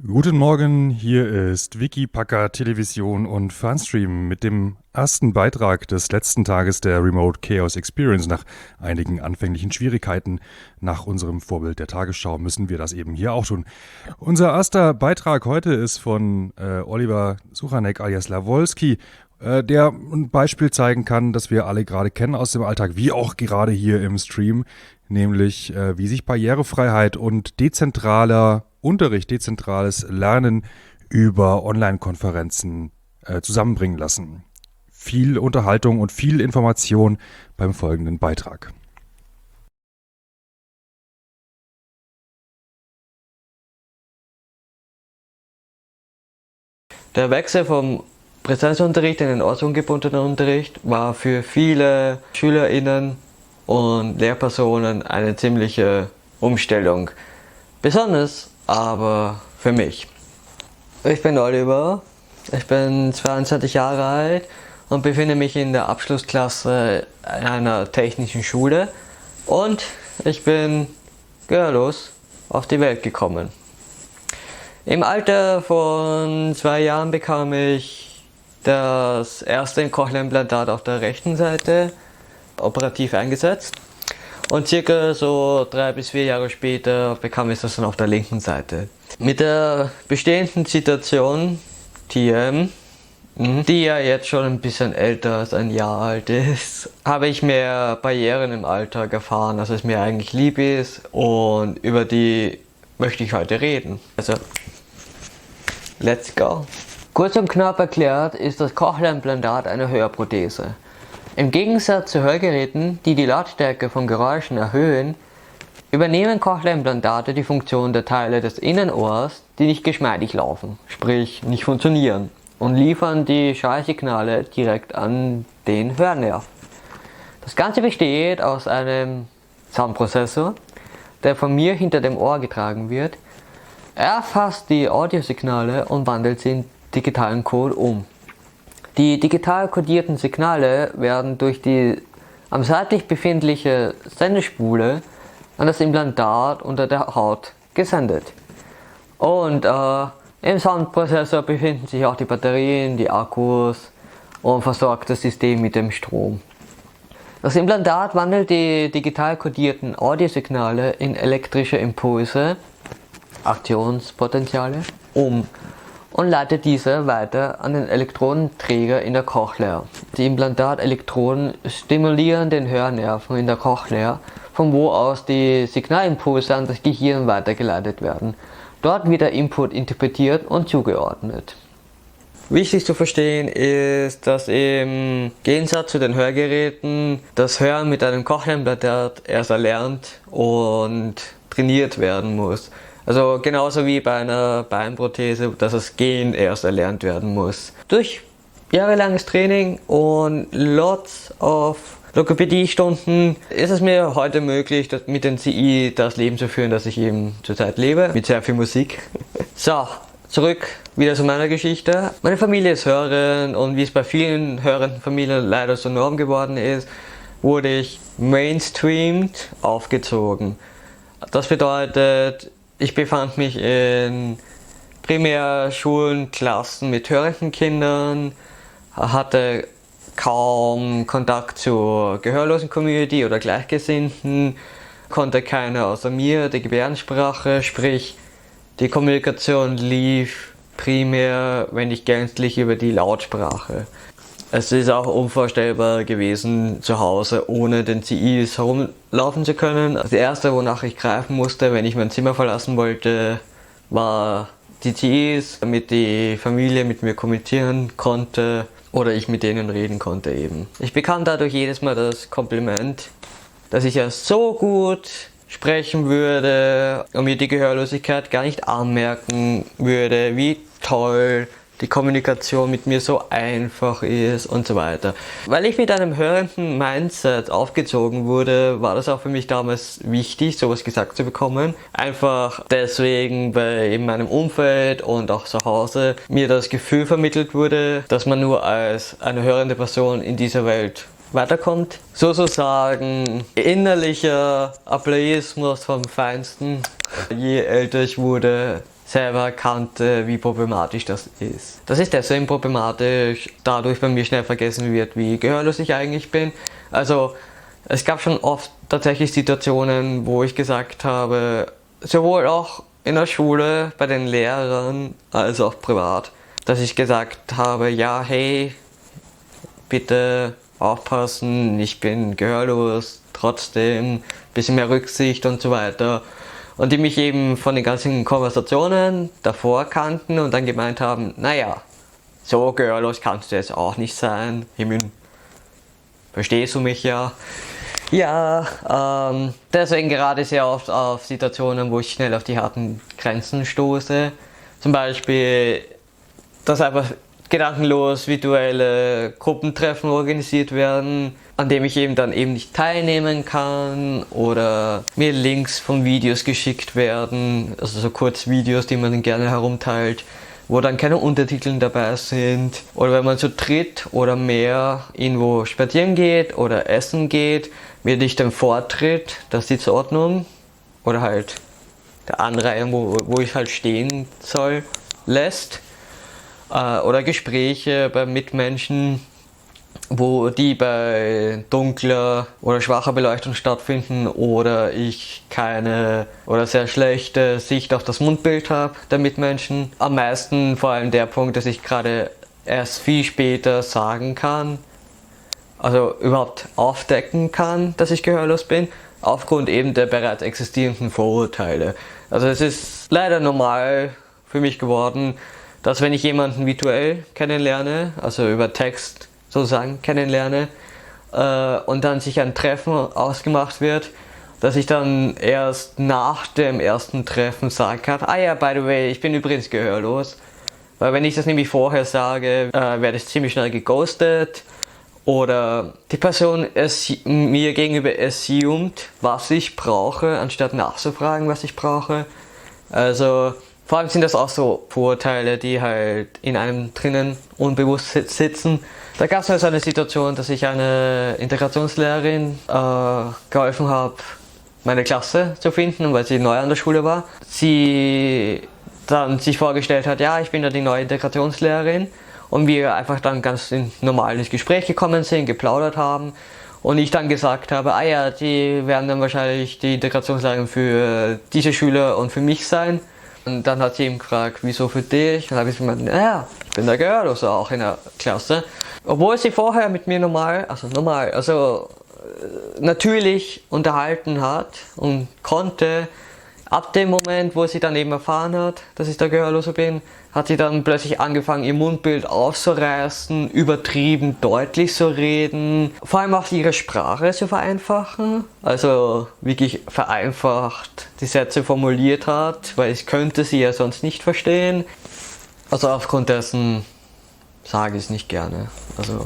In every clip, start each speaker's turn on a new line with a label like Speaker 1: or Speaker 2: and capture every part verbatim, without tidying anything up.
Speaker 1: Guten Morgen, hier ist Wikipacker Television und Fernstream mit dem ersten Beitrag des letzten Tages der Remote Chaos Experience. Nach einigen anfänglichen Schwierigkeiten nach unserem Vorbild der Tagesschau müssen wir das eben hier auch tun. Unser erster Beitrag heute ist von äh, Oliver Suchanek alias Lawolski, äh, der ein Beispiel zeigen kann, das wir alle gerade kennen aus dem Alltag, wie auch gerade hier im Stream, nämlich äh, wie sich Barrierefreiheit und dezentraler Unterricht, dezentrales Lernen über Online-Konferenzen äh, zusammenbringen lassen. Viel Unterhaltung und viel Information beim folgenden Beitrag.
Speaker 2: Der Wechsel vom Präsenzunterricht in den ortsungebundenen Unterricht war für viele SchülerInnen und Lehrpersonen eine ziemliche Umstellung. Besonders aber für mich. Ich bin Oliver, ich bin zweiundzwanzig Jahre alt und befinde mich in der Abschlussklasse einer technischen Schule und ich bin gehörlos auf die Welt gekommen. Im Alter von zwei Jahren bekam ich das erste Cochlea-Implantat auf der rechten Seite operativ eingesetzt. Und circa so drei bis vier Jahre später bekam ich das dann auf der linken Seite. Mit der bestehenden Situation, T M, die ja jetzt schon ein bisschen älter als ein Jahr alt ist, habe ich mehr Barrieren im Alltag erfahren, als es mir eigentlich lieb ist, und über die möchte ich heute reden. Also, let's go! Kurz und knapp erklärt ist das Cochlea-Implantat eine Hörprothese. Im Gegensatz zu Hörgeräten, die die Lautstärke von Geräuschen erhöhen, übernehmen Cochlea-Implantate die Funktion der Teile des Innenohrs, die nicht geschmeidig laufen, sprich nicht funktionieren, und liefern die Schallsignale direkt an den Hörnerv. Das Ganze besteht aus einem Soundprozessor, der von mir hinter dem Ohr getragen wird. Er erfasst die Audiosignale und wandelt sie in digitalen Code um. Die digital kodierten Signale werden durch die am seitlich befindliche Sendespule an das Implantat unter der Haut gesendet. Und äh, im Soundprozessor befinden sich auch die Batterien, die Akkus und versorgt das System mit dem Strom. Das Implantat wandelt die digital kodierten Audiosignale in elektrische Impulse, Aktionspotentiale, um und leitet diese weiter an den Elektrodenträger in der Cochlea. Die Implantat-Elektroden stimulieren den Hörnerven in der Cochlea, von wo aus die Signalimpulse an das Gehirn weitergeleitet werden. Dort wird der Input interpretiert und zugeordnet. Wichtig zu verstehen ist, dass im Gegensatz zu den Hörgeräten das Hören mit einem Cochlea-Implantat erst erlernt und trainiert werden muss. Also genauso wie bei einer Beinprothese, dass das Gehen erst erlernt werden muss. Durch jahrelanges Training und lots of Logopädie-Stunden ist es mir heute möglich, mit dem C I das Leben zu führen, das ich eben zurzeit lebe, mit sehr viel Musik. So, zurück wieder zu meiner Geschichte. Meine Familie ist Hörerin, und wie es bei vielen hörenden Familien leider so Norm geworden ist, wurde ich mainstreamed aufgezogen. Das bedeutet, ich befand mich in Primärschulen, Klassen mit hörenden Kindern, hatte kaum Kontakt zur gehörlosen Community oder Gleichgesinnten, konnte keiner außer mir die Gebärdensprache, sprich die Kommunikation lief primär, wenn nicht gänzlich, über die Lautsprache. Es ist auch unvorstellbar gewesen, zu Hause ohne den C Is herumlaufen zu können. Das erste, wonach ich greifen musste, wenn ich mein Zimmer verlassen wollte, war die C Is, damit die Familie mit mir kommunizieren konnte oder ich mit denen reden konnte eben. Ich bekam dadurch jedes Mal das Kompliment, dass ich ja so gut sprechen würde und mir die Gehörlosigkeit gar nicht anmerken würde, wie toll die Kommunikation mit mir so einfach ist und so weiter. Weil ich mit einem hörenden Mindset aufgezogen wurde, war das auch für mich damals wichtig, sowas gesagt zu bekommen. Einfach deswegen, weil in meinem Umfeld und auch zu Hause mir das Gefühl vermittelt wurde, dass man nur als eine hörende Person in dieser Welt weiterkommt. Sozusagen innerlicher Ableismus vom Feinsten. Je älter ich wurde, selber kannte, wie problematisch das ist. Das ist deswegen problematisch, dadurch bei mir schnell vergessen wird, wie gehörlos ich eigentlich bin. Also es gab schon oft tatsächlich Situationen, wo ich gesagt habe, sowohl auch in der Schule, bei den Lehrern, als auch privat, dass ich gesagt habe, ja, hey, bitte aufpassen, ich bin gehörlos, trotzdem ein bisschen mehr Rücksicht und so weiter. Und die mich eben von den ganzen Konversationen davor kannten und dann gemeint haben, naja, so gehörlos kannst du jetzt auch nicht sein, Himmel, verstehst du mich ja? Ja, ähm, deswegen gerade sehr oft auf Situationen, wo ich schnell auf die harten Grenzen stoße. Zum Beispiel, dass einfach gedankenlos virtuelle Gruppentreffen organisiert werden, an dem ich eben dann eben nicht teilnehmen kann, oder mir Links von Videos geschickt werden, also so Kurzvideos, die man gerne herumteilt, wo dann keine Untertitel dabei sind. Oder wenn man zu dritt oder mehr irgendwo spazieren geht oder essen geht, mir nicht den Vortritt, das ist die Ordnung, oder halt der Anreihung, wo, wo ich halt stehen soll, lässt. Äh, oder Gespräche bei Mitmenschen, wo die bei dunkler oder schwacher Beleuchtung stattfinden oder ich keine oder sehr schlechte Sicht auf das Mundbild habe der Mitmenschen. Am meisten vor allem der Punkt, dass ich gerade erst viel später sagen kann, also überhaupt aufdecken kann, dass ich gehörlos bin, aufgrund eben der bereits existierenden Vorurteile. Also es ist leider normal für mich geworden, dass wenn ich jemanden virtuell kennenlerne, also über Text sozusagen kennenlerne, äh, und dann sich ein Treffen ausgemacht wird, dass ich dann erst nach dem ersten Treffen sagen kann, ah ja, by the way, ich bin übrigens gehörlos. Weil wenn ich das nämlich vorher sage, äh, werde ich ziemlich schnell geghostet, oder die Person mir gegenüber assumed, was ich brauche, anstatt nachzufragen, was ich brauche. Also vor allem sind das auch so Vorurteile, die halt in einem drinnen unbewusst sitzen. Da gab es also eine Situation, dass ich eine Integrationslehrerin äh, geholfen habe, meine Klasse zu finden, weil sie neu an der Schule war. Sie dann sich vorgestellt hat, ja, ich bin ja die neue Integrationslehrerin, und wir einfach dann ganz normal ins Gespräch gekommen sind, geplaudert haben, und ich dann gesagt habe, ah ja, die werden dann wahrscheinlich die Integrationslehrerin für diese Schüler und für mich sein. Und dann hat sie ihm gefragt, wieso für dich? Dann habe ich gemeint, naja, ich bin der Gehörlose auch in der Klasse. Obwohl sie vorher mit mir normal, also normal, also natürlich unterhalten hat und konnte. Ab dem Moment, wo sie dann eben erfahren hat, dass ich der Gehörlose bin, hat sie dann plötzlich angefangen, ihr Mundbild aufzureißen, übertrieben deutlich zu reden, vor allem auch ihre Sprache zu vereinfachen, also wirklich vereinfacht die Sätze formuliert hat, weil ich könnte sie ja sonst nicht verstehen. Also aufgrund dessen sage ich es nicht gerne. Also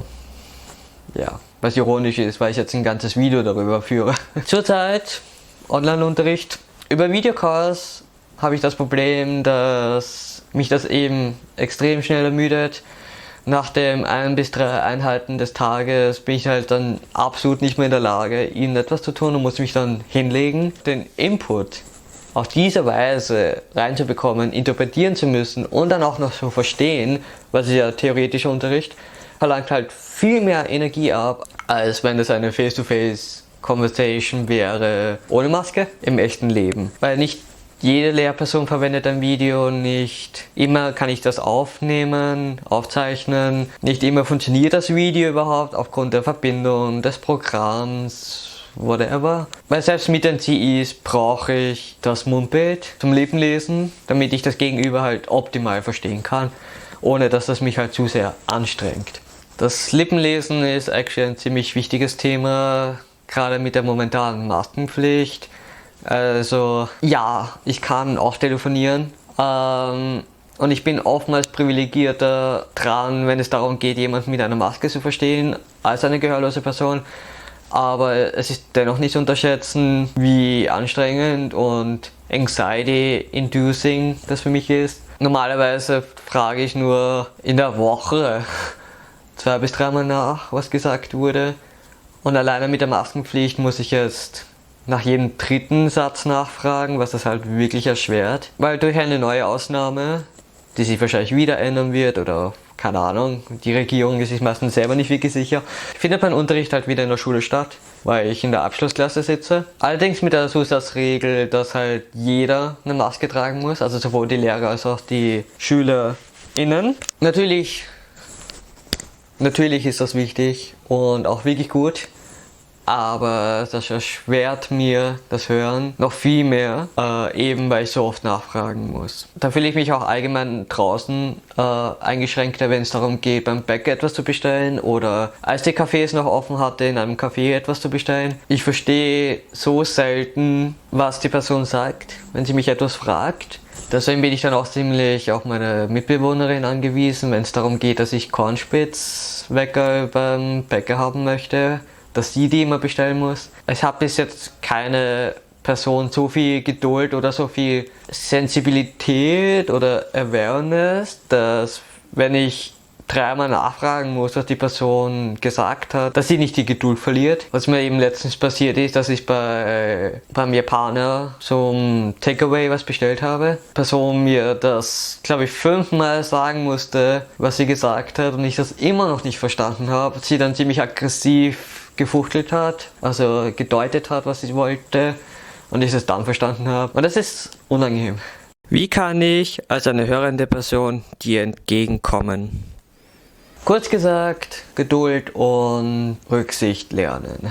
Speaker 2: ja, was ironisch ist, weil ich jetzt ein ganzes Video darüber führe. Zurzeit Online-Unterricht. Über Videocalls habe ich das Problem, dass mich das eben extrem schnell ermüdet. Nach den ein bis drei Einheiten des Tages bin ich halt dann absolut nicht mehr in der Lage, ihnen etwas zu tun und muss mich dann hinlegen. Den Input auf diese Weise reinzubekommen, interpretieren zu müssen und dann auch noch zu verstehen, was ist ja theoretischer Unterricht, verlangt halt viel mehr Energie ab, als wenn es eine Face-to-Face Conversation wäre ohne Maske im echten Leben. Weil nicht jede Lehrperson verwendet ein Video, nicht immer kann ich das aufnehmen, aufzeichnen, nicht immer funktioniert das Video überhaupt aufgrund der Verbindung, des Programms, whatever. Weil selbst mit den C Is brauche ich das Mundbild zum Lippenlesen, damit ich das Gegenüber halt optimal verstehen kann, ohne dass das mich halt zu sehr anstrengt. Das Lippenlesen ist actually ein ziemlich wichtiges Thema, gerade mit der momentanen Maskenpflicht. Also ja, ich kann auch telefonieren, ähm, und ich bin oftmals privilegierter dran, wenn es darum geht, jemanden mit einer Maske zu verstehen, als eine gehörlose Person. Aber es ist dennoch nicht zu unterschätzen, wie anstrengend und anxiety-inducing das für mich ist. Normalerweise frage ich nur in der Woche zwei bis dreimal nach, was gesagt wurde. Und alleine mit der Maskenpflicht muss ich jetzt nach jedem dritten Satz nachfragen, was das halt wirklich erschwert. Weil durch eine neue Ausnahme, die sich wahrscheinlich wieder ändern wird oder keine Ahnung, die Regierung ist sich meistens selber nicht wirklich sicher, findet mein Unterricht halt wieder in der Schule statt, weil ich in der Abschlussklasse sitze. Allerdings mit der Zusatzregel, dass halt jeder eine Maske tragen muss, also sowohl die Lehrer als auch die SchülerInnen. Natürlich, natürlich ist das wichtig und auch wirklich gut. Aber das erschwert mir das Hören noch viel mehr, äh, eben weil ich so oft nachfragen muss. Da fühle ich mich auch allgemein draußen äh, eingeschränkter, wenn es darum geht, beim Bäcker etwas zu bestellen oder als die Cafés noch offen hatte, in einem Café etwas zu bestellen. Ich verstehe so selten, was die Person sagt, wenn sie mich etwas fragt. Deswegen bin ich dann auch ziemlich auf meine Mitbewohnerin angewiesen, wenn es darum geht, dass ich Cornspitzwecker beim Bäcker haben möchte, dass sie die immer bestellen muss. Ich habe bis jetzt keine Person so viel Geduld oder so viel Sensibilität oder Awareness, dass wenn ich dreimal nachfragen muss, was die Person gesagt hat, dass sie nicht die Geduld verliert. Was mir eben letztens passiert ist, dass ich bei beim Japaner so ein Takeaway was bestellt habe. Die Person mir das, glaube ich, fünfmal sagen musste, was sie gesagt hat und ich das immer noch nicht verstanden habe. Sie dann ziemlich aggressiv gefuchtelt hat, also gedeutet hat, was sie wollte und ich es dann verstanden habe. Und das ist unangenehm. Wie kann ich als eine hörende Person dir entgegenkommen? Kurz gesagt, Geduld und Rücksicht lernen.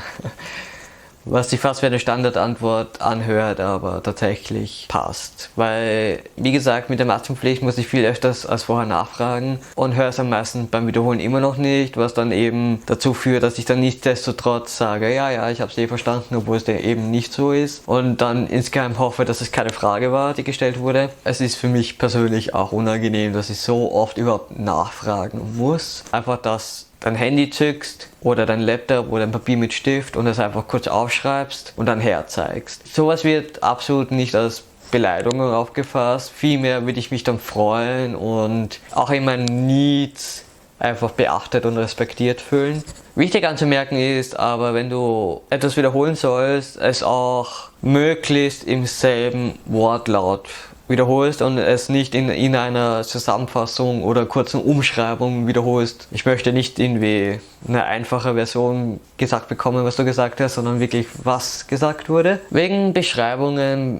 Speaker 2: Was sich fast wie eine Standardantwort anhört, aber tatsächlich passt. Weil, wie gesagt, mit der Maskenpflicht muss ich viel öfters als vorher nachfragen und höre es am meisten beim Wiederholen immer noch nicht, was dann eben dazu führt, dass ich dann nichtsdestotrotz sage, ja, ja, ich habe es eh verstanden, obwohl es eben nicht so ist. Und dann insgeheim hoffe, dass es keine Frage war, die gestellt wurde. Es ist für mich persönlich auch unangenehm, dass ich so oft überhaupt nachfragen muss. Einfach, dass dein Handy zückst oder dein Laptop oder ein Papier mit Stift und das einfach kurz aufschreibst und dann herzeigst. Sowas wird absolut nicht als Beleidigung aufgefasst. Vielmehr würde ich mich dann freuen und auch in meinen Needs einfach beachtet und respektiert fühlen. Wichtig anzumerken ist aber, wenn du etwas wiederholen sollst, es auch möglichst im selben Wortlaut wiederholst und es nicht in, in einer Zusammenfassung oder kurzen Umschreibung wiederholst. Ich möchte nicht irgendwie eine einfache Version gesagt bekommen, was du gesagt hast, sondern wirklich, was gesagt wurde. Wegen Beschreibungen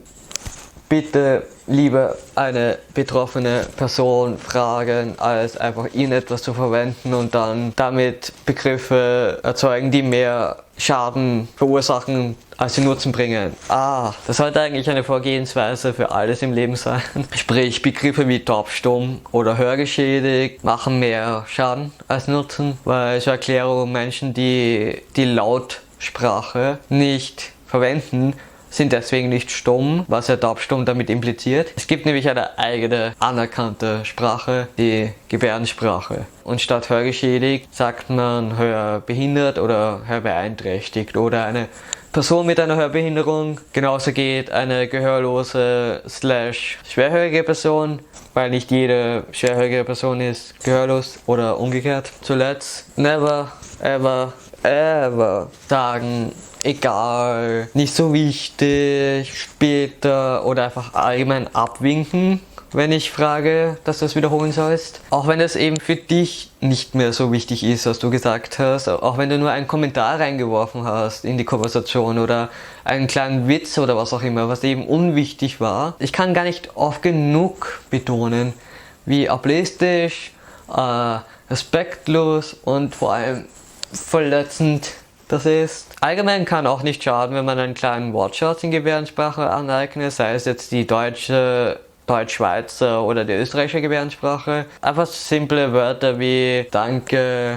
Speaker 2: bitte lieber eine betroffene Person fragen, als einfach irgendetwas zu verwenden und dann damit Begriffe erzeugen, die mehr Schaden verursachen, als sie Nutzen bringen. Ah, das sollte eigentlich eine Vorgehensweise für alles im Leben sein. Sprich, Begriffe wie taubstumm oder hörgeschädigt machen mehr Schaden als Nutzen, weil zur Erklärung Menschen, die die Lautsprache nicht verwenden, sind deswegen nicht stumm, was ja taubstumm damit impliziert. Es gibt nämlich eine eigene anerkannte Sprache, die Gebärdensprache. Und statt hörgeschädigt sagt man hörbehindert oder hörbeeinträchtigt oder eine Person mit einer Hörbehinderung. Genauso geht eine gehörlose slash schwerhörige Person, weil nicht jede schwerhörige Person ist gehörlos oder umgekehrt. Zuletzt, never, ever, ever sagen, egal, nicht so wichtig, später oder einfach allgemein abwinken, wenn ich frage, dass du es wiederholen sollst. Auch wenn es eben für dich nicht mehr so wichtig ist, was du gesagt hast, auch wenn du nur einen Kommentar reingeworfen hast in die Konversation oder einen kleinen Witz oder was auch immer, was eben unwichtig war. Ich kann gar nicht oft genug betonen, wie ableistisch, äh, respektlos und vor allem verletzend das ist. Allgemein kann auch nicht schaden, wenn man einen kleinen Wortschatz in Gebärdensprache aneignet, sei es jetzt die deutsche, Deutsch-Schweizer oder die österreichische Gebärdensprache. Einfach simple Wörter wie Danke,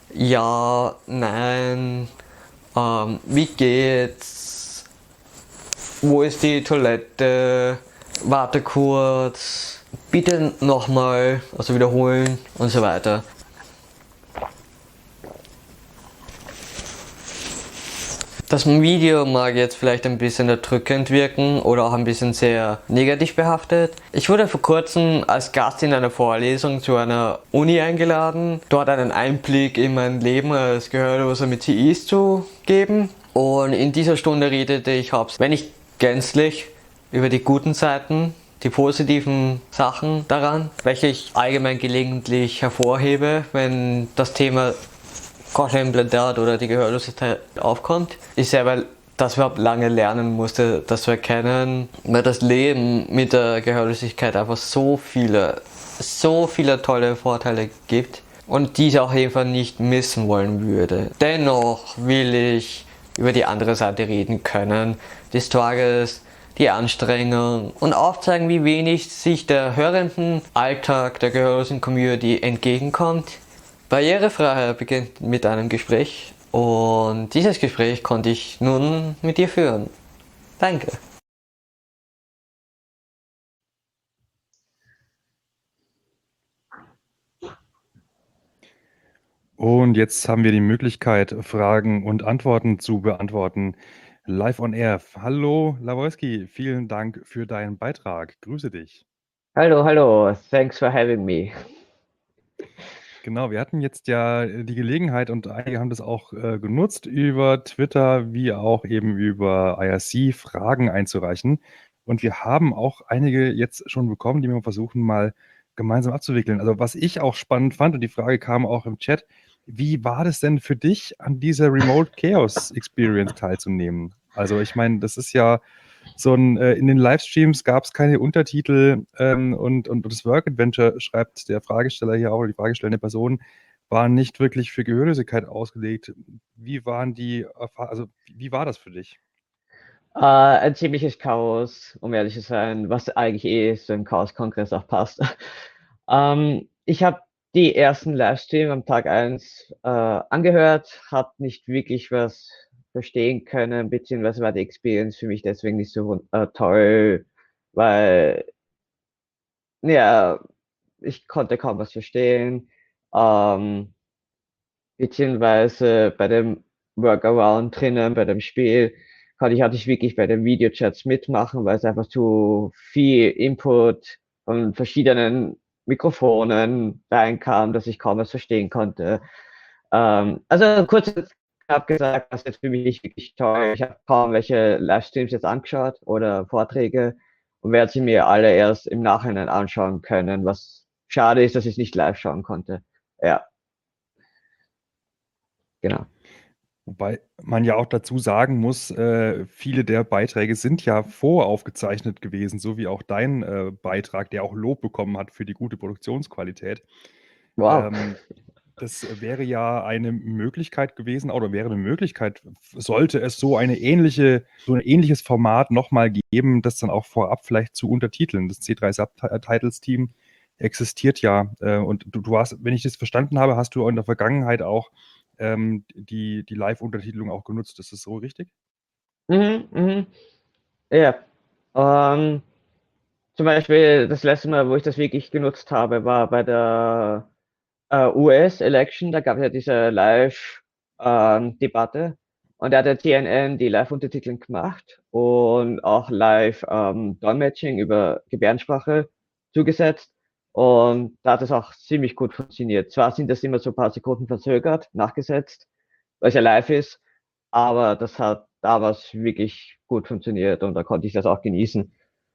Speaker 2: Ja, Nein, ähm, wie geht's, wo ist die Toilette, warte kurz, bitte nochmal, also wiederholen und so weiter. Das Video mag jetzt vielleicht ein bisschen erdrückend wirken oder auch ein bisschen sehr negativ behaftet. Ich wurde vor kurzem als Gast in einer Vorlesung zu einer Uni eingeladen, dort einen Einblick in mein Leben als Gehörloser mit C Is zu geben. Und in dieser Stunde redete ich hauptsächlich, wenn nicht gänzlich, über die guten Seiten, die positiven Sachen daran, welche ich allgemein gelegentlich hervorhebe, wenn das Thema Cochlea-Implantat oder die Gehörlosigkeit aufkommt. Ich selber das überhaupt lange lernen musste, das zu erkennen, weil das Leben mit der Gehörlosigkeit einfach so viele, so viele tolle Vorteile gibt und diese auch einfach nicht missen wollen würde. Dennoch will ich über die andere Seite reden können, des Tages, die Anstrengung und aufzeigen, wie wenig sich der hörenden Alltag der gehörlosen Community entgegenkommt. Barrierefreiheit beginnt mit einem Gespräch und dieses Gespräch konnte ich nun mit dir führen. Danke.
Speaker 1: Und jetzt haben wir die Möglichkeit, Fragen und Antworten zu beantworten. Live on Air. Hallo, Lawolski, vielen Dank für deinen Beitrag. Grüße dich.
Speaker 3: Hallo, hallo. Thanks for having me.
Speaker 1: Genau, wir hatten jetzt ja äh, die Gelegenheit und einige haben das auch äh, genutzt, über Twitter wie auch eben über I R C Fragen einzureichen. Und wir haben auch einige jetzt schon bekommen, die wir versuchen mal gemeinsam abzuwickeln. Also was ich auch spannend fand, und die Frage kam auch im Chat, wie war das denn für dich, an dieser Remote Chaos Experience teilzunehmen? Also ich meine, das ist ja so ein, äh, in den Livestreams gab es keine Untertitel ähm, und, und das Work Adventure, schreibt der Fragesteller hier auch, oder die fragestellende Person, war nicht wirklich für Gehörlosigkeit ausgelegt. Wie waren die, Erfa- also wie war das für dich?
Speaker 3: Äh, ein ziemliches Chaos, um ehrlich zu sein, was eigentlich eh so im Chaos-Kongress auch passt. ähm, ich habe die ersten Livestream am Tag eins äh, angehört, habe nicht wirklich was verstehen können, beziehungsweise war die Experience für mich deswegen nicht so äh, toll, weil ja, ich konnte kaum was verstehen. Ähm, Beziehungsweise bei dem Workaround drinnen, bei dem Spiel, konnte ich halt nicht wirklich bei den Videochats mitmachen, weil es einfach zu viel Input von verschiedenen Mikrofonen reinkam, dass ich kaum was verstehen konnte. Ähm, also kurz und knapp gesagt, das ist jetzt für mich nicht wirklich toll. Ich habe kaum welche Livestreams jetzt angeschaut oder Vorträge und werde sie mir alle erst im Nachhinein anschauen können, was schade ist, dass ich es nicht live schauen konnte. Ja, genau.
Speaker 1: Wobei man ja auch dazu sagen muss, äh, viele der Beiträge sind ja voraufgezeichnet gewesen, so wie auch dein äh, Beitrag, der auch Lob bekommen hat für die gute Produktionsqualität.
Speaker 3: Wow.
Speaker 1: Ähm, Das wäre ja eine Möglichkeit gewesen, oder wäre eine Möglichkeit, sollte es so eine ähnliche, so ein ähnliches Format nochmal geben, das dann auch vorab vielleicht zu untertiteln. Das C drei Subtitles-Team existiert ja. Äh, und du, du hast, wenn ich das verstanden habe, hast du in der Vergangenheit auch ähm, die, die Live-Untertitelung auch genutzt. Ist das so richtig?
Speaker 3: Mhm, mhm. Ja. Ähm, Zum Beispiel das letzte Mal, wo ich das wirklich genutzt habe, war bei der äh, U S-Election. Da gab es ja diese Live-Debatte und da hat der T N N die Live-Untertiteln gemacht und auch Live-Dolmetsching über Gebärdensprache zugesetzt. Und da hat es auch ziemlich gut funktioniert. Zwar sind das immer so ein paar Sekunden verzögert, nachgesetzt, weil es ja live ist, aber das hat damals wirklich gut funktioniert und da konnte ich das auch genießen.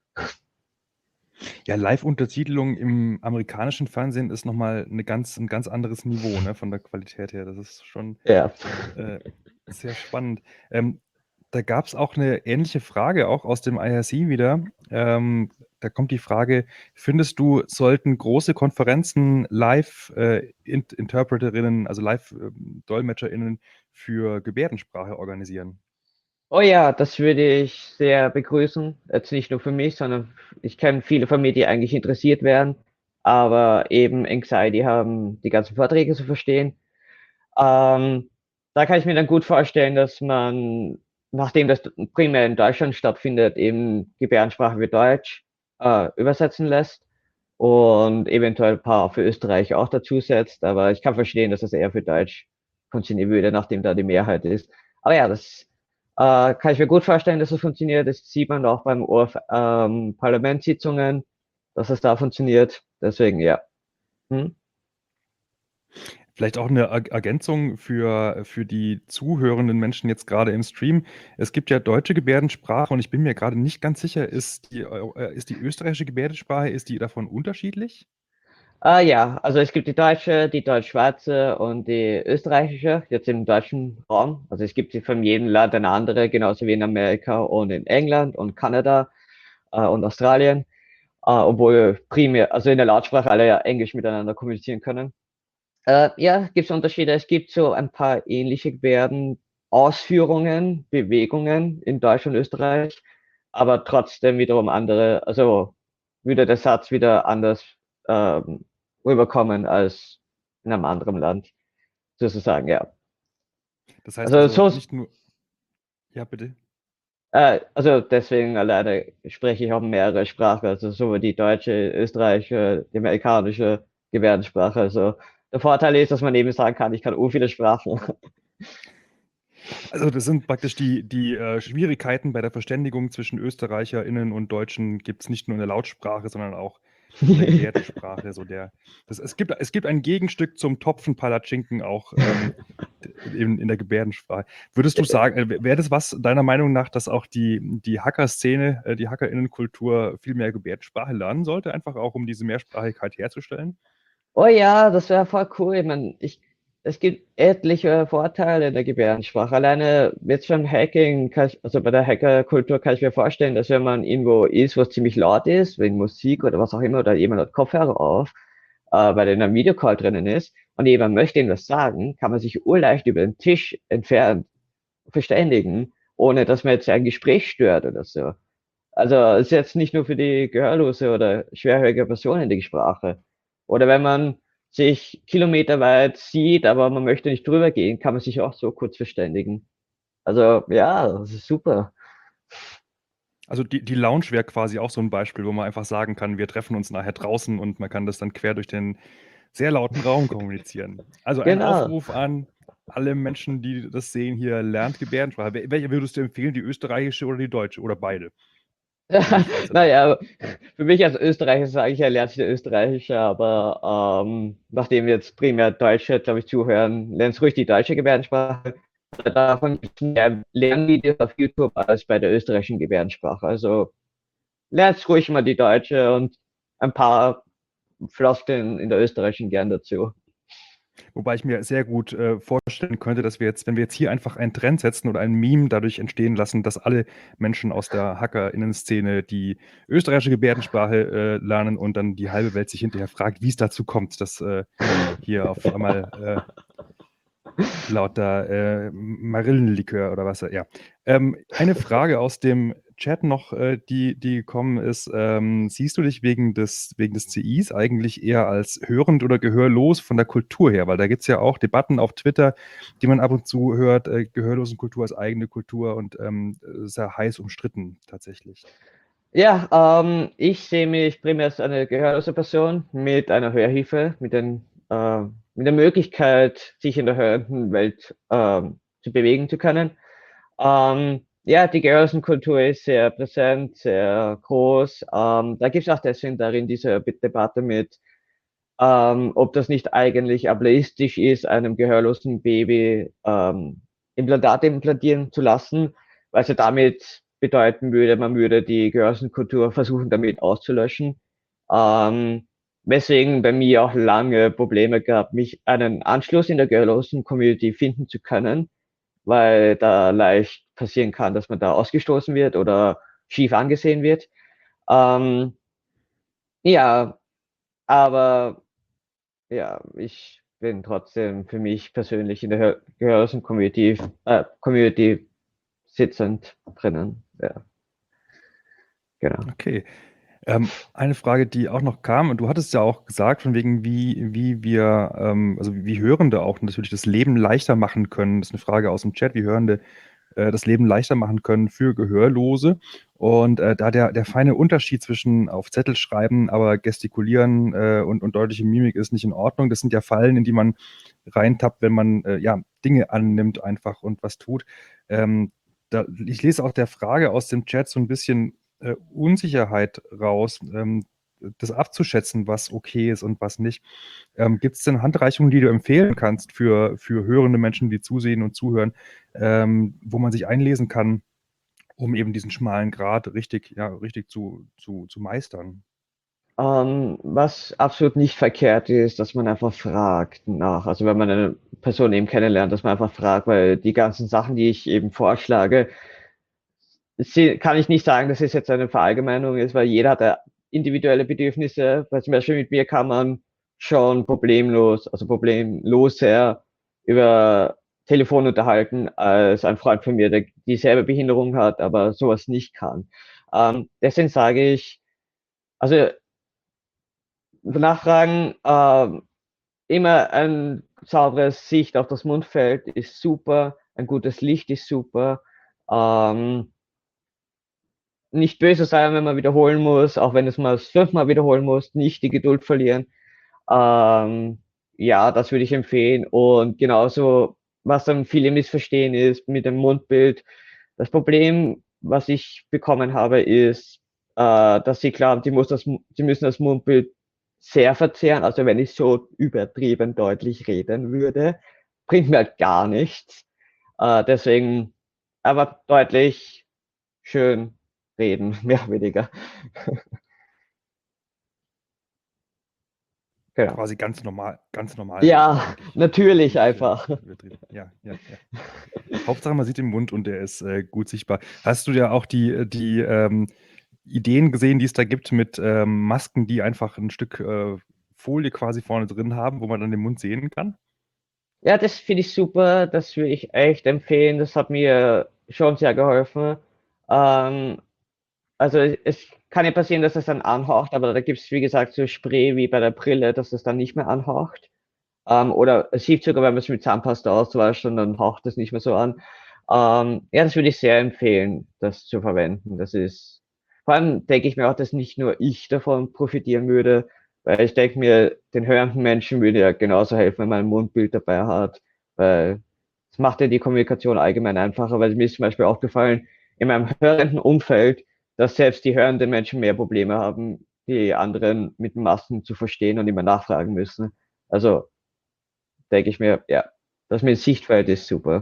Speaker 1: Ja, Live-Untertitelung im amerikanischen Fernsehen ist nochmal eine ganz, ein ganz anderes Niveau, ne, von der Qualität her. Das ist schon
Speaker 3: Ja.
Speaker 1: äh, sehr spannend. Ähm, da gab es auch eine ähnliche Frage, auch aus dem I R C wieder. Ähm, da kommt die Frage, findest du, sollten große Konferenzen Live-Interpreterinnen, also Live-DolmetscherInnen für Gebärdensprache organisieren?
Speaker 3: Oh ja, das würde ich sehr begrüßen. Jetzt nicht nur für mich, sondern ich kenne viele von mir, die eigentlich interessiert wären, aber eben Anxiety haben, die ganzen Vorträge zu verstehen. Ähm, Da kann ich mir dann gut vorstellen, dass man, nachdem das primär in Deutschland stattfindet, eben Gebärdensprache für Deutsch äh, übersetzen lässt und eventuell ein paar für Österreich auch dazu setzt. Aber ich kann verstehen, dass das eher für Deutsch funktionieren würde, nachdem da die Mehrheit ist. Aber ja, das äh, kann ich mir gut vorstellen, dass es funktioniert. Das sieht man auch beim O R F, ähm, Parlamentssitzungen, dass es da funktioniert. Deswegen ja. Hm?
Speaker 1: Vielleicht auch eine Ag- Ergänzung für, für die zuhörenden Menschen jetzt gerade im Stream. Es gibt ja deutsche Gebärdensprache und ich bin mir gerade nicht ganz sicher, ist die, äh, ist die österreichische Gebärdensprache, ist die davon unterschiedlich?
Speaker 3: Ah ja, also es gibt die deutsche, die deutsch-schweizer und die österreichische, jetzt im deutschen Raum. Also es gibt sie von jedem Land eine andere, genauso wie in Amerika und in England und Kanada äh, und Australien. Äh, obwohl primär, also in der Lautsprache alle ja Englisch miteinander kommunizieren können. Äh, ja, gibt es Unterschiede. Es gibt so ein paar ähnliche Gebärden, Ausführungen, Bewegungen in Deutsch und Österreich, aber trotzdem wiederum andere, also würde der Satz wieder anders ähm, rüberkommen als in einem anderen Land, sozusagen, ja.
Speaker 1: Das heißt
Speaker 3: Also
Speaker 1: also
Speaker 3: so,
Speaker 1: nicht nur, ja, bitte.
Speaker 3: äh, also deswegen alleine spreche ich auch mehrere Sprachen, also sowohl die deutsche, österreichische, die amerikanische Gebärdensprache. Also der Vorteil ist, dass man eben sagen kann, ich kann so viele Sprachen.
Speaker 1: Also das sind praktisch die, die äh, Schwierigkeiten bei der Verständigung zwischen ÖsterreicherInnen und Deutschen gibt es nicht nur in der Lautsprache, sondern auch in der Gebärdensprache. So der, das, es gibt, es gibt ein Gegenstück zum Topfenpalatschinken auch ähm, in, in der Gebärdensprache. Würdest du sagen, äh, wäre das was deiner Meinung nach, dass auch die, die Hacker-Szene, äh, die HackerInnenkultur viel mehr Gebärdensprache lernen sollte, einfach auch um diese Mehrsprachigkeit herzustellen?
Speaker 3: Oh ja, das wäre voll cool. Ich meine, ich, es gibt etliche Vorteile in der Gebärdensprache. Alleine jetzt beim Hacking, kann ich, also bei der Hackerkultur kann ich mir vorstellen, dass wenn man irgendwo ist, wo es ziemlich laut ist, wegen Musik oder was auch immer, oder jemand hat Kopfhörer auf, äh, weil er in einem Videocall drinnen ist und jemand möchte ihm was sagen, kann man sich urleicht über den Tisch entfernt verständigen, ohne dass man jetzt ein Gespräch stört oder so. Also es ist jetzt nicht nur für die gehörlose oder schwerhörige Personen die Sprache. Oder wenn man sich kilometerweit sieht, aber man möchte nicht drüber gehen, kann man sich auch so kurz verständigen. Also ja, das ist super.
Speaker 1: Also die, die Lounge wäre quasi auch so ein Beispiel, wo man einfach sagen kann, wir treffen uns nachher draußen und man kann das dann quer durch den sehr lauten Raum kommunizieren. Also ein
Speaker 3: Genau.
Speaker 1: Aufruf an alle Menschen, die das sehen hier, lernt Gebärdensprache. Wel- Welche würdest du empfehlen, die österreichische oder die deutsche oder beide? Oder die Schweizerdeutsche?
Speaker 3: Naja, für mich als Österreicher sage ich, er lernt sich Österreichische, aber ähm, nachdem wir jetzt primär Deutsche, glaube ich, zuhören, lernst ruhig die deutsche Gebärdensprache. Davon gibt es mehr Lernvideos auf YouTube als bei der österreichischen Gebärdensprache. Also lernt ruhig mal die deutsche und ein paar Floskeln in der österreichischen gern dazu.
Speaker 1: Wobei ich mir sehr gut äh, vorstellen könnte, dass wir jetzt, wenn wir jetzt hier einfach einen Trend setzen oder ein Meme dadurch entstehen lassen, dass alle Menschen aus der HackerInnen-Szene die österreichische Gebärdensprache äh, lernen und dann die halbe Welt sich hinterher fragt, wie es dazu kommt, dass äh, hier auf einmal äh, lauter äh, Marillenlikör oder was. Ja. Ähm, eine Frage aus dem Chat noch, äh, die, die gekommen ist. Ähm, siehst du dich wegen des, wegen des C Is eigentlich eher als hörend oder gehörlos von der Kultur her? Weil da gibt es ja auch Debatten auf Twitter, die man ab und zu hört, äh, Gehörlosenkultur als eigene Kultur und ähm, sehr heiß umstritten tatsächlich.
Speaker 3: Ja, ähm, ich sehe mich primär als eine gehörlose Person mit einer Hörhilfe, mit, den, äh, mit der Möglichkeit, sich in der hörenden Welt ähm, zu bewegen zu können. Ähm, ja, die Gehörlosenkultur ist sehr präsent, sehr groß. Ähm, da gibt es auch deswegen darin diese Debatte mit, ähm, ob das nicht eigentlich ableistisch ist, einem gehörlosen Baby ähm, Implantate implantieren zu lassen, weil es ja damit bedeuten würde, man würde die Gehörlosenkultur versuchen, damit auszulöschen. Ähm, weswegen bei mir auch lange Probleme gab, mich einen Anschluss in der gehörlosen Community finden zu können, weil da leicht passieren kann, dass man da ausgestoßen wird oder schief angesehen wird. Ähm, ja, aber ja, ich bin trotzdem für mich persönlich in der Hör- Gehörlosen Community, äh, Community sitzend drinnen. Ja, genau.
Speaker 1: Okay. Ähm, eine Frage, die auch noch kam, und du hattest ja auch gesagt, von wegen, wie, wie wir, ähm, also wie Hörende auch natürlich das Leben leichter machen können. Das ist eine Frage aus dem Chat, wie Hörende äh, das Leben leichter machen können für Gehörlose. Und äh, da der, der feine Unterschied zwischen auf Zettel schreiben, aber gestikulieren äh, und, und deutliche Mimik ist nicht in Ordnung. Das sind ja Fallen, in die man reintappt, wenn man äh, ja, Dinge annimmt einfach und was tut. Ähm, da, ich lese auch der Frage aus dem Chat so ein bisschen äh, Unsicherheit raus. Ähm, das abzuschätzen, was okay ist und was nicht. Ähm, Gibt es denn Handreichungen, die du empfehlen kannst für, für hörende Menschen, die zusehen und zuhören, ähm, wo man sich einlesen kann, um eben diesen schmalen Grat richtig, ja, richtig zu, zu, zu meistern?
Speaker 3: Ähm, was absolut nicht verkehrt ist, dass man einfach fragt nach. Also wenn man eine Person eben kennenlernt, dass man einfach fragt, weil die ganzen Sachen, die ich eben vorschlage, sie, kann ich nicht sagen, dass es jetzt eine Verallgemeinung ist, weil jeder hat ja individuelle Bedürfnisse. Weil zum Beispiel mit mir kann man schon problemlos, also problemloser über Telefon unterhalten, als ein Freund von mir, der dieselbe Behinderung hat, aber sowas nicht kann. Ähm, deswegen sage ich, also nachfragen, ähm, immer ein sauberes Sicht auf das Mundfeld ist super, ein gutes Licht ist super. Ähm, nicht böse sein, wenn man wiederholen muss, auch wenn es mal fünfmal wiederholen muss, nicht die Geduld verlieren. Ähm, ja, das würde ich empfehlen. Und genauso, was dann viele missverstehen ist mit dem Mundbild. Das Problem, was ich bekommen habe, ist, äh, dass sie glauben, die, muss das, die müssen das Mundbild sehr verzerren. Also wenn ich so übertrieben deutlich reden würde, bringt mir halt gar nichts. Äh, deswegen aber deutlich schön reden, mehr oder weniger. Genau.
Speaker 1: Quasi ganz normal, ganz normal reden
Speaker 3: Ja,
Speaker 1: eigentlich.
Speaker 3: natürlich
Speaker 1: Nicht äh,
Speaker 3: einfach.
Speaker 1: übertrieben. Ja, ja, ja. Hauptsache, man sieht den Mund und der ist äh, gut sichtbar. Hast du ja auch die, die ähm, Ideen gesehen, die es da gibt mit ähm, Masken, die einfach ein Stück äh, Folie quasi vorne drin haben, wo man dann den Mund sehen kann?
Speaker 3: Ja, das finde ich super. Das würde ich echt empfehlen. Das hat mir schon sehr geholfen. Ähm, also es kann ja passieren, dass es dann anhaucht, aber da gibt es, wie gesagt, so Spray wie bei der Brille, dass es dann nicht mehr anhaucht. Ähm, oder es hilft sogar, wenn man es mit Zahnpasta auswascht und dann haucht es nicht mehr so an. Ähm, ja, das würde ich sehr empfehlen, das zu verwenden. Das ist, vor allem denke ich mir auch, dass nicht nur ich davon profitieren würde, weil ich denke mir, den hörenden Menschen würde ja genauso helfen, wenn man ein Mundbild dabei hat, weil es macht ja die Kommunikation allgemein einfacher, weil mir ist zum Beispiel aufgefallen, in meinem hörenden Umfeld, dass selbst die hörenden Menschen mehr Probleme haben, die anderen mit Masken zu verstehen und immer nachfragen müssen. Also denke ich mir, ja, das mit Sichtfeld ist super.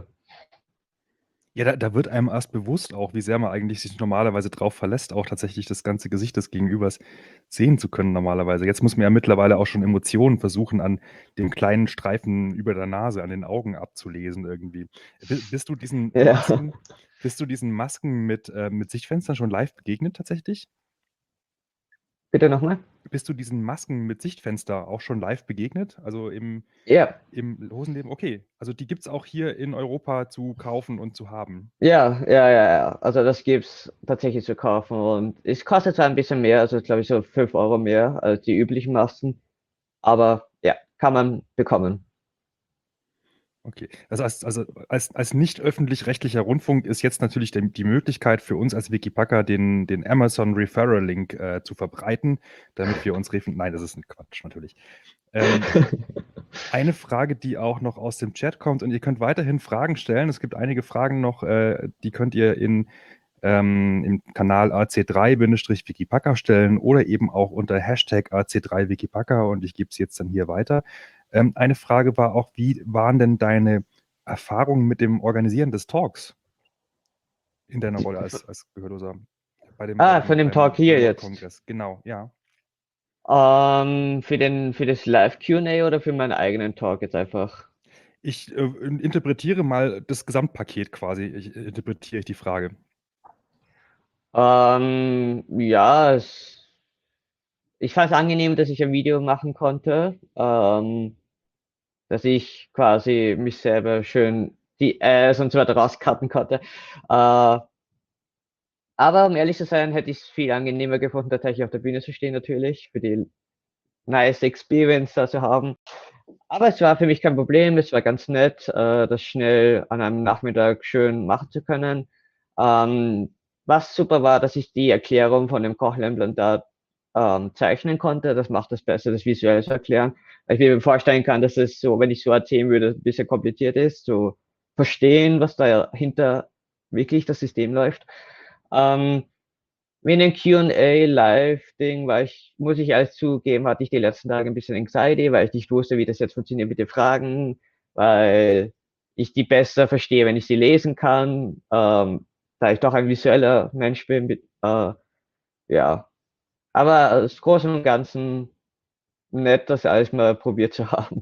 Speaker 1: Ja, da, da wird einem erst bewusst auch, wie sehr man eigentlich sich normalerweise drauf verlässt, auch tatsächlich das ganze Gesicht des Gegenübers sehen zu können normalerweise. Jetzt muss man ja mittlerweile auch schon Emotionen versuchen, an dem kleinen Streifen über der Nase, an den Augen abzulesen irgendwie. Bi- Bist du diesen
Speaker 3: Ja,
Speaker 1: Masken, bist du diesen Masken mit, äh, mit Sichtfenstern schon live begegnet tatsächlich?
Speaker 3: bitte nochmal.
Speaker 1: Bist du diesen Masken mit Sichtfenster auch schon live begegnet? Also im,
Speaker 3: Ja,
Speaker 1: im Hosenleben? Okay, also die gibt es auch hier in Europa zu kaufen und zu haben.
Speaker 3: ja, ja, ja, ja. Also das gibt's tatsächlich zu kaufen und es kostet zwar ein bisschen mehr, also glaube ich so fünf Euro mehr als die üblichen Masken, aber ja, kann man bekommen.
Speaker 1: Okay, also als, also als, als nicht öffentlich-rechtlicher Rundfunk ist jetzt natürlich die, die Möglichkeit für uns als Wikipacker den, den Amazon Referral Link äh, zu verbreiten, damit wir uns refen. Nein, das ist ein Quatsch natürlich. Ähm, eine Frage, die auch noch aus dem Chat kommt, und ihr könnt weiterhin Fragen stellen. Es gibt einige Fragen noch, äh, die könnt ihr in, ähm, im Kanal A C drei Wikipacker stellen oder eben auch unter Hashtag A C drei Wikipacker, und ich gebe es jetzt dann hier weiter. Ähm, eine Frage war auch, wie waren denn deine Erfahrungen mit dem Organisieren des Talks in deiner Rolle als, als Gehörloser bei dem, bei
Speaker 3: Ah, von
Speaker 1: dem
Speaker 3: dem Talk
Speaker 1: beim
Speaker 3: hier jetzt.
Speaker 1: Remote-Kongress? Genau, ja.
Speaker 3: Ähm, für den, für das Live-Q und A oder für meinen eigenen Talk jetzt einfach?
Speaker 1: Ich äh, interpretiere mal das Gesamtpaket quasi. Ich äh, interpretiere ich die Frage.
Speaker 3: Ähm, ja, es, ich fand es angenehm, dass ich ein Video machen konnte. Ähm, dass ich quasi mich selber schön die Äs und so weiter rauscutten konnte. Äh, aber um ehrlich zu sein, hätte ich es viel angenehmer gefunden, tatsächlich auf der Bühne zu stehen, natürlich, für die nice Experience da zu haben. Aber es war für mich kein Problem, es war ganz nett, äh, das schnell an einem Nachmittag schön machen zu können. Ähm, was super war, dass ich die Erklärung von dem Cochlea-Implantat ähm, zeichnen konnte. Das macht es besser, das visuell zu erklären. Weil ich mir vorstellen kann, dass es so, wenn ich so erzählen würde, ein bisschen kompliziert ist, zu verstehen, was dahinter wirklich das System läuft. Ähm, Mit dem Q und A Live-Ding war ich, muss ich alles zugeben, hatte ich die letzten Tage ein bisschen Anxiety, weil ich nicht wusste, wie das jetzt funktioniert mit den Fragen, weil ich die besser verstehe, wenn ich sie lesen kann, ähm, da ich doch ein visueller Mensch bin. Mit, äh, ja, aber das Große und Ganzen nett, das alles mal probiert zu haben.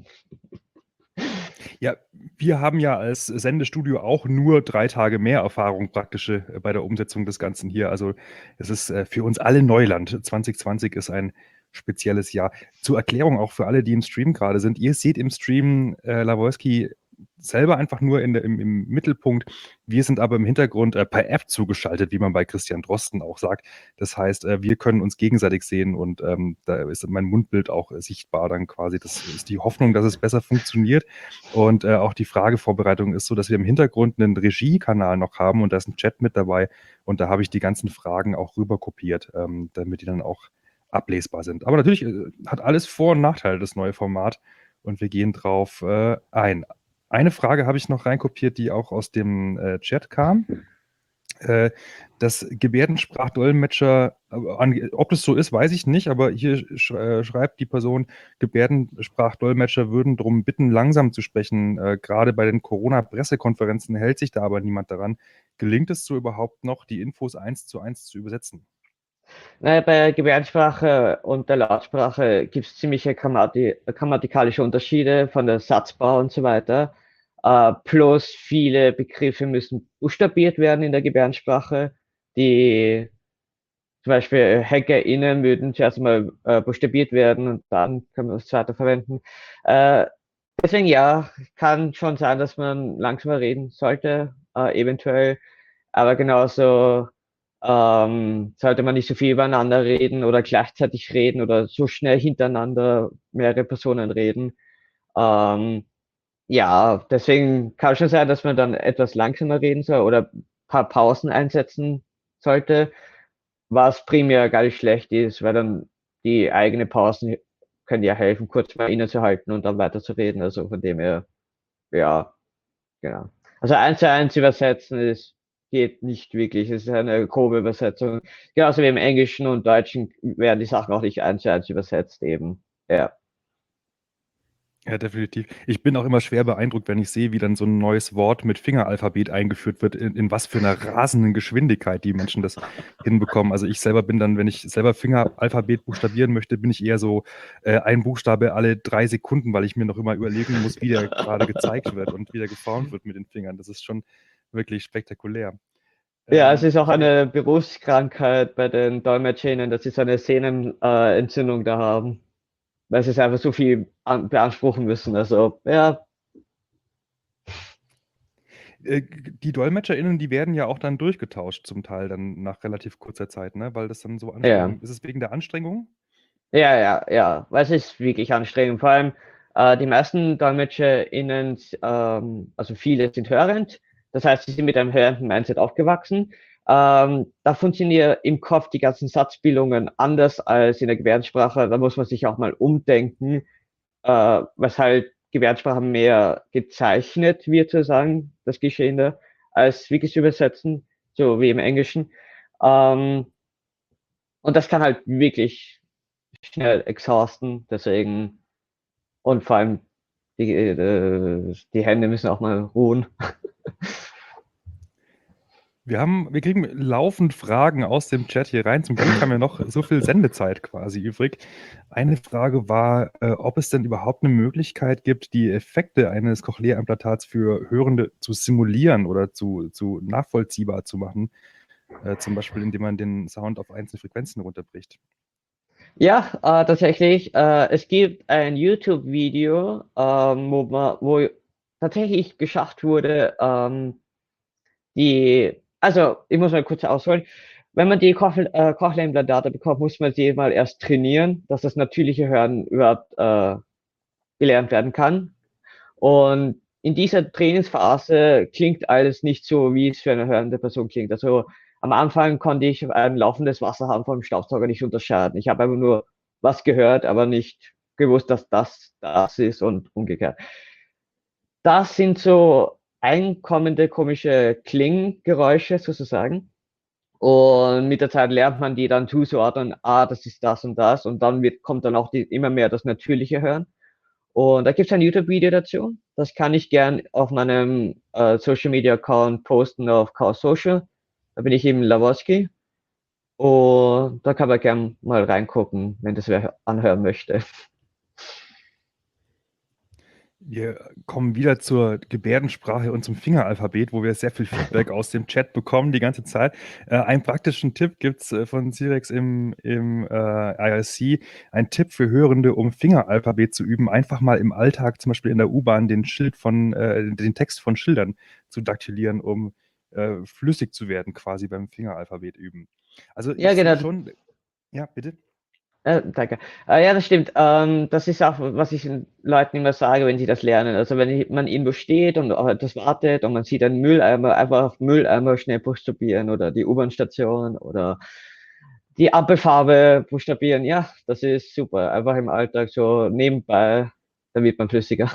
Speaker 1: Ja, wir haben ja als Sendestudio auch nur drei Tage mehr Erfahrung praktische äh, bei der Umsetzung des Ganzen hier. Also es ist äh, für uns alle Neuland. zwanzig zwanzig ist ein spezielles Jahr. Zur Erklärung auch für alle, die im Stream gerade sind. Ihr seht im Stream äh, Lavoisky selber einfach nur in der, im, im Mittelpunkt. Wir sind aber im Hintergrund äh, per App zugeschaltet, wie man bei Christian Drosten auch sagt. Das heißt, äh, wir können uns gegenseitig sehen und ähm, da ist mein Mundbild auch äh, sichtbar dann quasi. Das ist die Hoffnung, dass es besser funktioniert. Und äh, auch die Fragevorbereitung ist so, dass wir im Hintergrund einen Regiekanal noch haben und da ist ein Chat mit dabei und da habe ich die ganzen Fragen auch rüber kopiert, ähm, damit die dann auch ablesbar sind. Aber natürlich äh, hat alles Vor- und Nachteile, das neue Format und wir gehen drauf äh, ein. Eine Frage habe ich noch reinkopiert, die auch aus dem äh, Chat kam. Äh, dass Gebärdensprachdolmetscher, äh, ob das so ist, weiß ich nicht, aber hier sch äh, schreibt die Person, Gebärdensprachdolmetscher würden darum bitten, langsam zu sprechen. Äh, gerade bei den Corona-Pressekonferenzen hält sich da aber niemand daran. Gelingt es so überhaupt noch, die Infos eins zu eins zu übersetzen?
Speaker 3: Naja, bei Gebärdensprache und der Lautsprache gibt es ziemliche Grammati grammatikalische Unterschiede von der Satzbau und so weiter. Äh, plus viele Begriffe müssen buchstabiert werden in der Gebärdensprache. Die zum Beispiel HackerInnen würden zuerst mal äh, buchstabiert werden und dann können wir das zweite verwenden. Äh, deswegen ja, kann schon sein, dass man langsamer reden sollte, äh, eventuell. Aber genauso ähm, sollte man nicht so viel übereinander reden oder gleichzeitig reden oder so schnell hintereinander mehrere Personen reden. Ähm, ja, deswegen kann schon sein, dass man dann etwas langsamer reden soll oder ein paar Pausen einsetzen sollte, was primär gar nicht schlecht ist, weil dann die eigene Pausen können ja helfen, kurz mal innezuhalten und dann weiterzureden. Also von dem her, ja, genau. Also eins zu eins übersetzen ist, geht nicht wirklich. Es ist eine grobe Übersetzung. Genauso wie im Englischen und Deutschen werden die Sachen auch nicht eins zu eins übersetzt eben. Ja.
Speaker 1: Ja, definitiv. Ich bin auch immer schwer beeindruckt, wenn ich sehe, wie dann so ein neues Wort mit Fingeralphabet eingeführt wird, in, in was für einer rasenden Geschwindigkeit die Menschen das hinbekommen. Also ich selber bin dann, wenn ich selber Fingeralphabet buchstabieren möchte, bin ich eher so äh, ein Buchstabe alle drei Sekunden, weil ich mir noch immer überlegen muss, wie der gerade gezeigt wird und wie der geformt wird mit den Fingern. Das ist schon wirklich spektakulär.
Speaker 3: Ja, es
Speaker 1: Ähm,
Speaker 3: ist auch
Speaker 1: wir,
Speaker 3: eine Berufskrankheit bei den Dolmetscherinnen, dass sie so eine Sehnenentzündung da haben, weil sie es einfach so viel an, beanspruchen müssen. Also, ja,
Speaker 1: äh, die DolmetscherInnen, die werden ja auch dann durchgetauscht zum Teil dann nach relativ kurzer Zeit, ne? Weil das dann so
Speaker 3: ja.
Speaker 1: Anstrengung, ist es wegen der Anstrengung?
Speaker 3: Ja, ja, ja, weil es ist wirklich anstrengend. Vor allem äh, die meisten DolmetscherInnen, ähm, also viele sind hörend, das heißt, sie sind mit einem hörenden Mindset aufgewachsen. Ähm, da funktionieren im Kopf die ganzen Satzbildungen anders als in der Gebärdensprache. Da muss man sich auch mal umdenken, äh, was halt Gebärdensprache mehr gezeichnet wird, sozusagen, das Geschehene, als wirklich zu übersetzen, so wie im Englischen. Ähm, und das kann halt wirklich schnell exhausten, deswegen, und vor allem die, äh, die Hände müssen auch mal ruhen.
Speaker 1: Wir haben, wir kriegen laufend Fragen aus dem Chat hier rein. Zum Glück haben wir noch so viel Sendezeit quasi übrig. Eine Frage war, äh, ob es denn überhaupt eine Möglichkeit gibt, die Effekte eines Cochlea-Implantats für Hörende zu simulieren oder zu, zu nachvollziehbar zu machen. Äh, zum Beispiel, indem man den Sound auf einzelne Frequenzen runterbricht.
Speaker 3: Ja, äh, tatsächlich, äh, es gibt ein YouTube-Video, ähm, wo, man, wo tatsächlich geschafft wurde, ähm, die, also ich muss mal kurz ausholen, wenn man die Cochle äh, Cochlea-Implantate bekommt, muss man sie mal erst trainieren, dass das natürliche Hören überhaupt äh, gelernt werden kann. Und in dieser Trainingsphase klingt alles nicht so, wie es für eine hörende Person klingt. Also am Anfang konnte ich ein laufendes Wasserhahn vom Staubsauger nicht unterscheiden. Ich habe einfach nur was gehört, aber nicht gewusst, dass das das ist und umgekehrt. Das sind so einkommende komische Klinggeräusche sozusagen. Und mit der Zeit lernt man die dann zuzuordnen, ah, das ist das und das. Und dann wird, kommt dann auch die, immer mehr das natürliche Hören. Und da gibt es ein YouTube-Video dazu. Das kann ich gern auf meinem äh, Social Media Account posten auf Chaos Social. Da bin ich eben Lawowski. Und da kann man gern mal reingucken, wenn das wer anhören möchte.
Speaker 1: Wir kommen wieder zur Gebärdensprache und zum Fingeralphabet, wo wir sehr viel Feedback aus dem Chat bekommen die ganze Zeit. Äh, einen praktischen Tipp gibt es äh, von Cirex im, im äh, I R C. Ein Tipp für Hörende, um Fingeralphabet zu üben. Einfach mal im Alltag, zum Beispiel in der U-Bahn, den Schild von, äh, den Text von Schildern zu daktilieren, um äh, flüssig zu werden, quasi beim Fingeralphabet üben. Also
Speaker 3: Ja,
Speaker 1: ich sehe
Speaker 3: genau.
Speaker 1: schon. Ja, bitte.
Speaker 3: Äh, danke. Äh, ja, das stimmt. Ähm, das ist auch, was ich den Leuten immer sage, wenn sie das lernen. Also wenn ich- man irgendwo steht und auch etwas wartet und man sieht einen Mülleimer, einfach auf Mülleimer schnell buchstabieren oder die U-Bahn-Station oder die Ampelfarbe buchstabieren. Ja, das ist super. Einfach im Alltag so nebenbei, dann wird man flüssiger.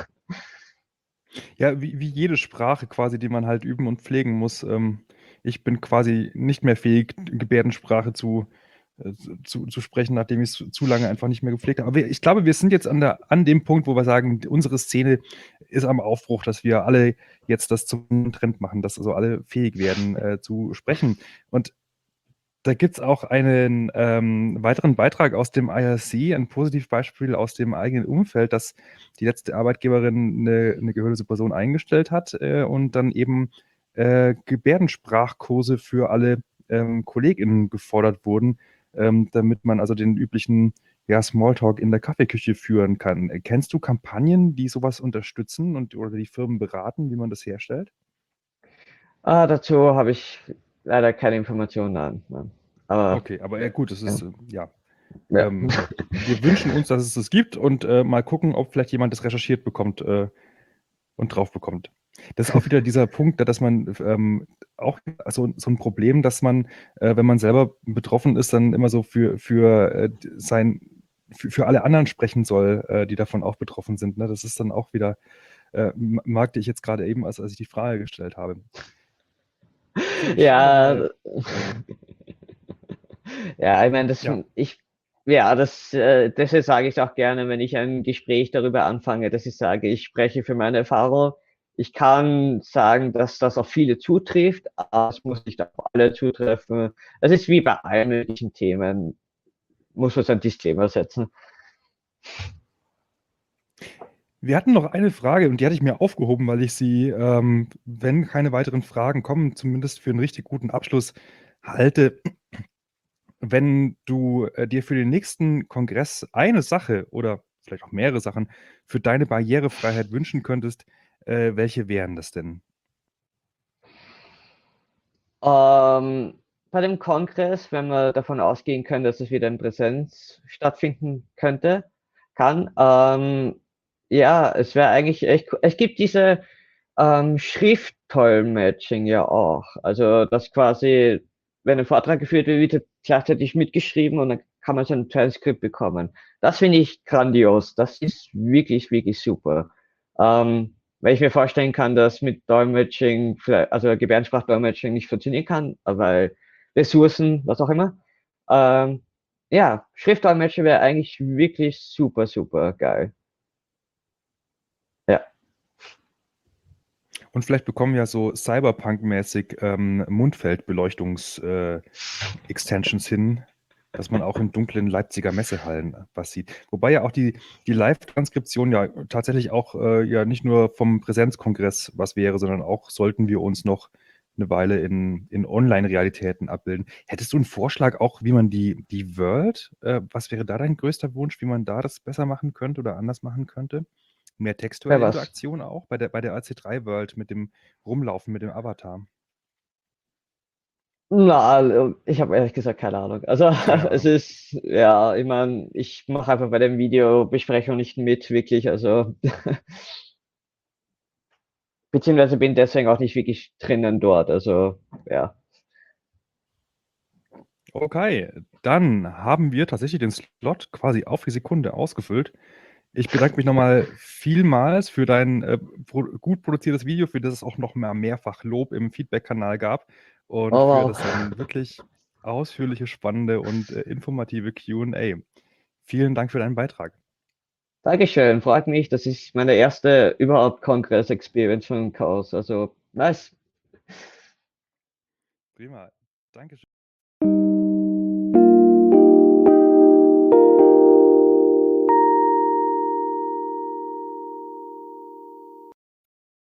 Speaker 1: Ja, wie, wie jede Sprache quasi, die man halt üben und pflegen muss. Ähm, ich bin quasi nicht mehr fähig, Gebärdensprache zu, äh, zu, zu sprechen, nachdem ich es zu lange einfach nicht mehr gepflegt habe. Aber wir, ich glaube, wir sind jetzt an, der, an dem Punkt, wo wir sagen, unsere Szene ist am Aufbruch, dass wir alle jetzt das zum Trend machen, dass also alle fähig werden äh, zu sprechen. Und da gibt es auch einen ähm, weiteren Beitrag aus dem I R C, ein Positivbeispiel aus dem eigenen Umfeld, dass die letzte Arbeitgeberin eine, eine gehörlose Person eingestellt hat äh, und dann eben äh, Gebärdensprachkurse für alle ähm, KollegInnen gefordert wurden, ähm, damit man also den üblichen ja, Smalltalk in der Kaffeeküche führen kann. Äh, Kennst du Kampagnen, die sowas unterstützen und oder die Firmen beraten, wie man das herstellt?
Speaker 3: Ah, dazu habe ich leider keine Informationen an. Nein. Aber
Speaker 1: Okay, aber ja gut, das
Speaker 3: ja,
Speaker 1: ist äh, ja.
Speaker 3: ja.
Speaker 1: Ähm, wir wünschen uns, dass es das gibt und äh, mal gucken, ob vielleicht jemand das recherchiert bekommt äh, und drauf bekommt. Das ist auch wieder dieser Punkt, dass man ähm, auch also so ein Problem, dass man, äh, wenn man selber betroffen ist, dann immer so für, für äh, sein, für, für alle anderen sprechen soll, äh, die davon auch betroffen sind. Ne? Das ist dann auch wieder, äh, merkte ich jetzt gerade eben, als, als ich die Frage gestellt habe. So, ich schaue
Speaker 3: Ja,
Speaker 1: nochmal.
Speaker 3: ja, ich meine, das,
Speaker 1: Ja.
Speaker 3: ich, ja, das, äh, deshalb sage ich auch gerne, wenn ich ein Gespräch darüber anfange, dass ich sage, ich spreche für meine Erfahrung. Ich kann sagen, dass das auf viele zutrifft, aber es muss nicht auf alle zutreffen. Das ist wie bei allen möglichen Themen, muss man so ein Disclaimer setzen.
Speaker 1: Wir hatten noch eine Frage und die hatte ich mir aufgehoben, weil ich sie, ähm, wenn keine weiteren Fragen kommen, zumindest für einen richtig guten Abschluss halte. Wenn du äh, dir für den nächsten Kongress eine Sache oder vielleicht auch mehrere Sachen für deine Barrierefreiheit wünschen könntest, äh, welche wären das denn?
Speaker 3: Ähm, bei dem Kongress, wenn wir davon ausgehen können, dass es wieder in Präsenz stattfinden könnte, kann, ähm, ja, es wäre eigentlich echt, cool. Es gibt diese ähm, Schrifttoll-Matching ja auch. Also, dass quasi, wenn ein Vortrag geführt wird, wird gleichzeitig mitgeschrieben und dann kann man so ein Transkript bekommen. Das finde ich grandios. Das ist wirklich, wirklich super. Ähm, weil ich mir vorstellen kann, dass mit Dolmetsching, vielleicht- also Gebärdensprachdolmetsching nicht funktionieren kann, weil Ressourcen, was auch immer. Ähm, ja, Schriftdolmetscher wäre eigentlich wirklich super, super geil. Ja,
Speaker 1: Und vielleicht bekommen wir ja so Cyberpunk-mäßig ähm, Mundfeldbeleuchtungs-Extensions hin, dass man auch in dunklen Leipziger Messehallen was sieht. Wobei ja auch die, die Live-Transkription ja tatsächlich auch äh, ja nicht nur vom Präsenzkongress was wäre, sondern auch sollten wir uns noch eine Weile in, in Online-Realitäten abbilden. Hättest du einen Vorschlag auch, wie man die, die World, äh, was wäre da dein größter Wunsch, wie man da das besser machen könnte oder anders machen könnte? Mehr
Speaker 3: wer
Speaker 1: textuelle
Speaker 3: was?
Speaker 1: Interaktion auch bei der, bei der A C drei World mit dem Rumlaufen, mit dem Avatar.
Speaker 3: Na, also, ich habe ehrlich gesagt keine Ahnung. Also
Speaker 1: Keine
Speaker 3: es
Speaker 1: Ahnung.
Speaker 3: ist, ja, ich meine, ich mache einfach bei den Videobesprechungen nicht mit, wirklich. Also beziehungsweise bin deswegen auch nicht wirklich drinnen dort. Also ja.
Speaker 1: Okay, dann haben wir tatsächlich den Slot quasi auf die Sekunde ausgefüllt. Ich bedanke mich nochmal vielmals für dein äh, pro gut produziertes Video, für das es auch noch mal mehrfach Lob im Feedback-Kanal gab. und
Speaker 3: Oh,
Speaker 1: für
Speaker 3: wow.
Speaker 1: das ein wirklich ausführliche, spannende und äh, informative Q und A. Vielen Dank für deinen Beitrag.
Speaker 3: Dankeschön, freut mich. Das ist meine erste überhaupt Kongress-Experience von Chaos. Also, nice.
Speaker 1: Prima. Dankeschön.